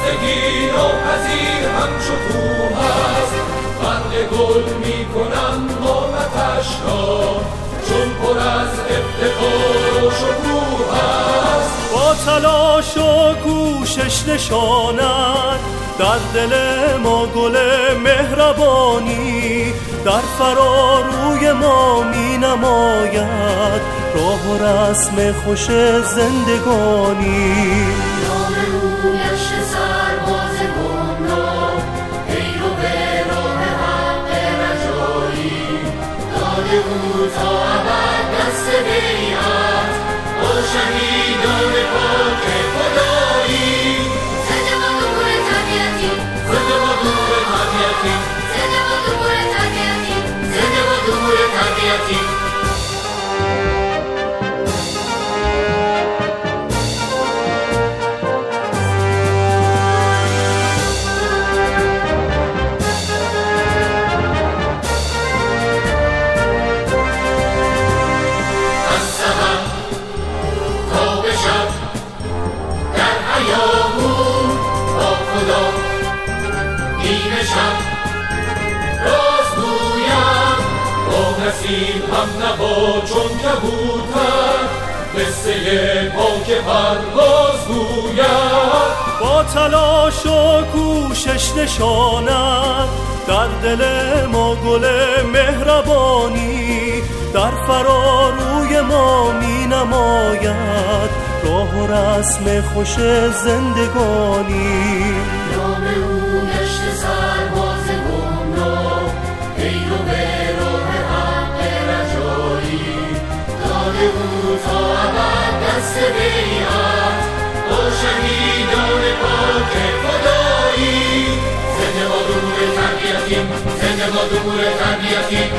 زندگی ناپذیر همچو کوه است، برق گل می کنم قامتش را چون پر از افتخار و شکوه است. با تلاش و کوشش نشاند در دل ما گل مهربانی، در فراروی ما می نماید راه و رسم خوش زندگانی. نام او گشت سرباز گمراه، پیرو به راه حق رجایی، داده او تا ابد دست بیعت با شهیدان پاک خدایی. زنده باد امور تربیتی، زنده باد امور تربیتی، زنده باد امور تربیتی، زنده باد امور تربیتی. نسیم هم نبا چون کبوتر، قصه پاک پرواز گوید. با تلاش و کوشش نشاند در دل ما گل مهربانی، در فراروی ما می نماید راه و رسم خوش زندگانی. نام او گشت سرباز گمراه، پیرو به راه حق رجایی، داده او تا ابد دست بیعت با شهیدان پاک خدایی. زنده باد امور تربیتی، زنده باد امور تربیتی،